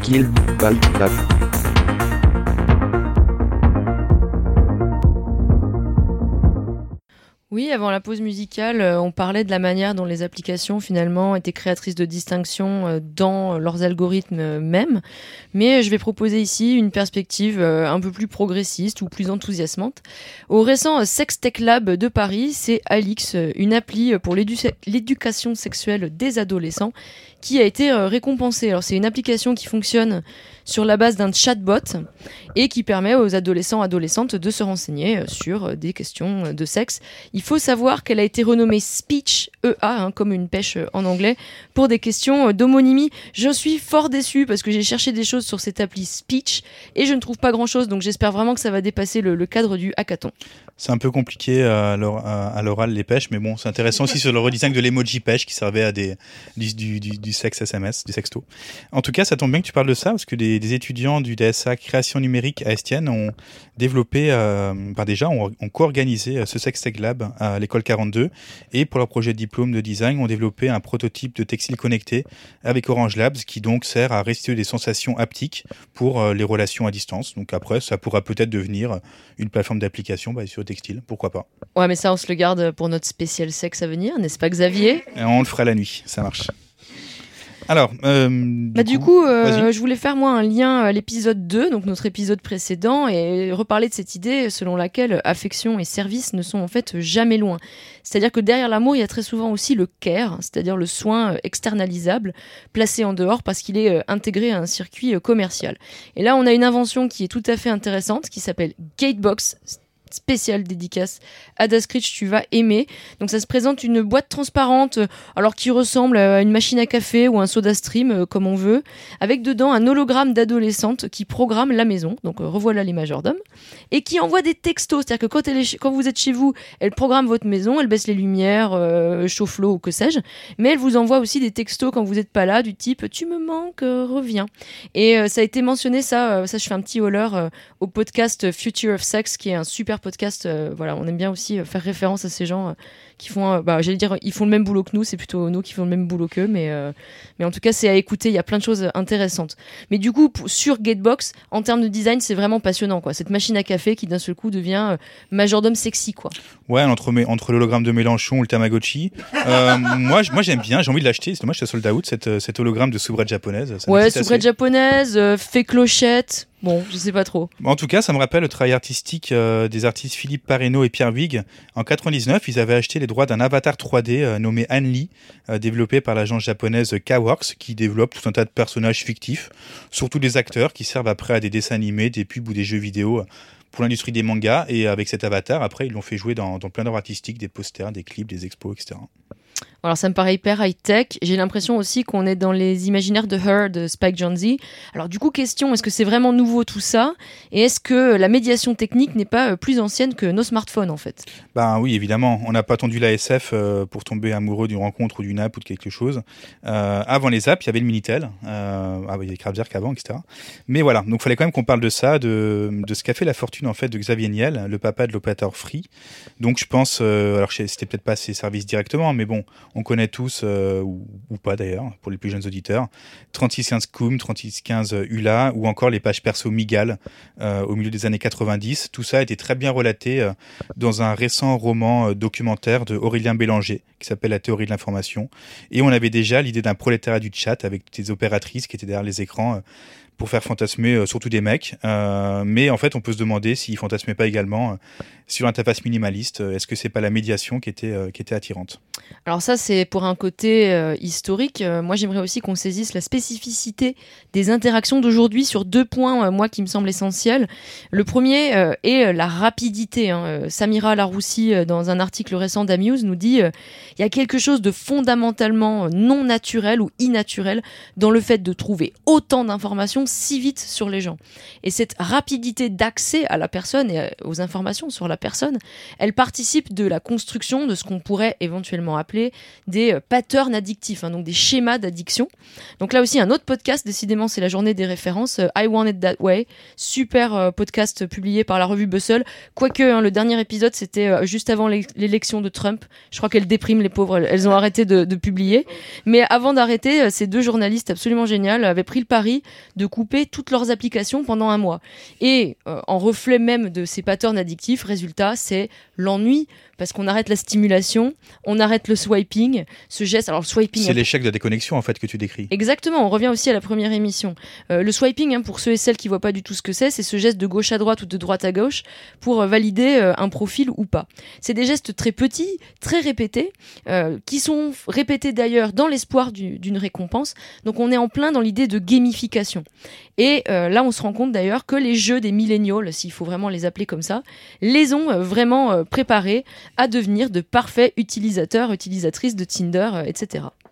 Kill, Bal, Lab. Oui, avant la pause musicale, on parlait de la manière dont les applications finalement étaient créatrices de distinctions dans leurs algorithmes mêmes. Mais je vais proposer ici une perspective un peu plus progressiste ou plus enthousiasmante. Au récent Sex Tech Lab de Paris, c'est Alix, une appli pour l'éducation sexuelle des adolescents, qui a été récompensée. Alors c'est une application qui fonctionne sur la base d'un chatbot et qui permet aux adolescents et adolescentes de se renseigner sur des questions de sexe. Il faut savoir qu'elle a été renommée Speech, EA, comme une pêche en anglais, pour des questions d'homonymie. Je suis fort déçue parce que j'ai cherché des choses sur cette appli Speech et je ne trouve pas grand-chose, donc j'espère vraiment que ça va dépasser le cadre du hackathon. C'est un peu compliqué à l'oral les pêches, mais bon, c'est intéressant aussi sur le redesign de l'emoji pêche qui servait à du sexe SMS, du sexto. En tout cas, ça tombe bien que tu parles de ça parce que des étudiants du DSA création numérique à Estienne ont développé, ont co-organisé ce Sex Tech Lab à l'école 42 et pour leur projet de diplôme de design, ont développé un prototype de textile connecté avec Orange Labs qui donc sert à restituer des sensations haptiques pour les relations à distance. Donc après, ça pourra peut-être devenir une plateforme d'application sur le textile, pourquoi pas. Ouais, mais ça, on se le garde pour notre spécial sexe à venir, n'est-ce pas, Xavier ? Et on le fera la nuit, ça marche. Alors, du coup, je voulais faire moi un lien à l'épisode 2, donc notre épisode précédent, et reparler de cette idée selon laquelle affection et service ne sont en fait jamais loin. C'est-à-dire que derrière l'amour, il y a très souvent aussi le care, c'est-à-dire le soin externalisable, placé en dehors parce qu'il est intégré à un circuit commercial. Et là, on a une invention qui est tout à fait intéressante, qui s'appelle Gatebox, spéciale dédicace à Dascritch, tu vas aimer. Donc ça se présente une boîte transparente, alors qui ressemble à une machine à café ou un soda stream, comme on veut, avec dedans un hologramme d'adolescente qui programme la maison, donc revoilà les majordomes, et qui envoie des textos, c'est-à-dire que quand vous êtes chez vous, elle programme votre maison, elle baisse les lumières, chauffe l'eau ou que sais-je, mais elle vous envoie aussi des textos quand vous n'êtes pas là, du type « tu me manques, reviens ». Et ça a été mentionné, ça je fais un petit holler au podcast Future of Sex, qui est un super podcast. Voilà, on aime bien aussi faire référence à ces gens qui font, j'allais dire, ils font le même boulot que nous, c'est plutôt nous qui font le même boulot qu'eux, mais en tout cas, c'est à écouter, il y a plein de choses intéressantes. Mais du coup, sur Gatebox, en termes de design, c'est vraiment passionnant, quoi. Cette machine à café qui d'un seul coup devient majordome sexy, quoi. Ouais, entre l'hologramme de Mélenchon ou le Tamagotchi. moi j'aime bien, j'ai envie de l'acheter. C'est dommage, c'est sold out, cet hologramme de soubrette japonaise. Ouais, soubrette japonaise, fait clochette. Bon, je sais pas trop. En tout cas, ça me rappelle le travail artistique des artistes Philippe Parreno et Pierre Huyghe. En 99, ils avaient acheté les droits d'un avatar 3D nommé Anli, développé par l'agence japonaise K-Works, qui développe tout un tas de personnages fictifs, surtout des acteurs qui servent après à des dessins animés, des pubs ou des jeux vidéo pour l'industrie des mangas. Et avec cet avatar, après, ils l'ont fait jouer dans plein d'œuvres artistiques, des posters, des clips, des expos, etc. Alors ça me paraît hyper high-tech. J'ai l'impression aussi qu'on est dans les imaginaires de Her de Spike Jonze. Alors du coup, question, est-ce que c'est vraiment nouveau tout ça ? Et est-ce que la médiation technique n'est pas plus ancienne que nos smartphones en fait ? Ben oui, évidemment. On n'a pas attendu la SF pour tomber amoureux d'une rencontre ou d'une app ou de quelque chose. Avant les apps, il y avait le Minitel. Il y avait Kraftwerk avant, etc. Mais voilà, donc il fallait quand même qu'on parle de ça, de ce qu'a fait la fortune en fait de Xavier Niel, le papa de l'opérateur Free. Donc je pense, alors c'était peut-être pas ses services directement, mais bon, on connaît tous, ou pas d'ailleurs, pour les plus jeunes auditeurs, 3615 Koum, 3615 ULA, ou encore les pages perso Migal au milieu des années 90. Tout ça a été très bien relaté dans un récent roman documentaire de Aurélien Bélanger, qui s'appelle La théorie de l'information. Et on avait déjà l'idée d'un prolétariat du chat avec des opératrices qui étaient derrière les écrans pour faire fantasmer surtout des mecs. Mais en fait, on peut se demander s'ils fantasmaient pas également sur l'interface minimaliste. Est-ce que c'est pas la médiation qui était attirante ? Alors ça, c'est pour un côté historique. Moi, j'aimerais aussi qu'on saisisse la spécificité des interactions d'aujourd'hui sur 2 points, moi, qui me semblent essentiels. Le premier est la rapidité. Samira Laroussi, dans un article récent d'Amuse, nous dit il y a quelque chose de fondamentalement non naturel ou innaturel dans le fait de trouver autant d'informations si vite sur les gens. Et cette rapidité d'accès à la personne et aux informations sur la personne, elle participe de la construction de ce qu'on pourrait éventuellement appeler des patterns addictifs, donc des schémas d'addiction. Donc là aussi, un autre podcast, décidément, c'est la journée des références, I Want It That Way, super podcast publié par la revue Bustle, quoique le dernier épisode, c'était juste avant l'élection de Trump. Je crois qu'elle déprime les pauvres, elles ont arrêté de publier. Mais avant d'arrêter, ces 2 journalistes absolument géniales avaient pris le pari de couper toutes leurs applications pendant un mois. Et en reflet même de ces patterns addictifs, résultat, c'est l'ennui, parce qu'on arrête la stimulation, on arrête le swiping, ce geste. Alors le swiping, c'est l'échec de la déconnexion en fait que tu décris. Exactement, on revient aussi à la première émission. Le swiping, pour ceux et celles qui voient pas du tout ce que c'est ce geste de gauche à droite ou de droite à gauche pour valider un profil ou pas. C'est des gestes très petits, très répétés, qui sont répétés d'ailleurs dans l'espoir d'une récompense. Donc on est en plein dans l'idée de gamification. Et là, on se rend compte d'ailleurs que les jeux des millennials, s'il faut vraiment les appeler comme ça, les ont vraiment préparés à devenir de parfaits utilisateurs, utilisatrices de Tinder, etc.